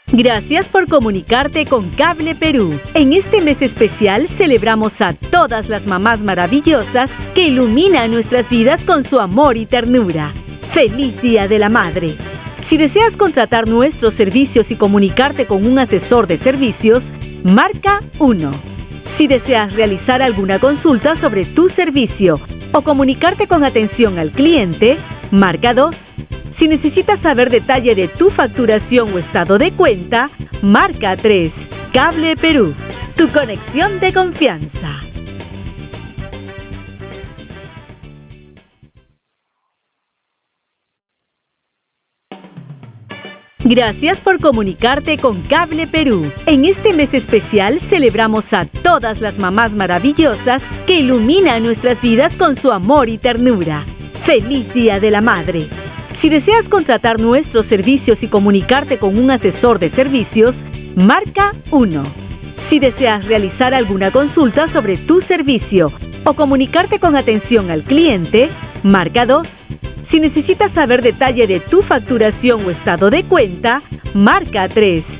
Gracias por comunicarte con Cable Perú. En este mes especial celebramos a todas las mamás maravillosas que iluminan nuestras vidas con su amor y ternura. ¡Feliz Día de la Madre! Si deseas contratar nuestros servicios y comunicarte con un asesor de servicios, marca 1. Si deseas realizar alguna consulta sobre tu servicio o comunicarte con atención al cliente, marca 2. Si necesitas saber detalle de tu facturación o estado de cuenta, marca 3. Cable Perú, tu conexión de confianza. Gracias por comunicarte con Cable Perú. En este mes especial celebramos a todas las mamás maravillosas que iluminan nuestras vidas con su amor y ternura. ¡Feliz Día de la Madre! Si deseas contratar nuestros servicios y comunicarte con un asesor de servicios, marca 1. Si deseas realizar alguna consulta sobre tu servicio o comunicarte con atención al cliente, marca 2. Si necesitas saber detalle de tu facturación o estado de cuenta, marca 3.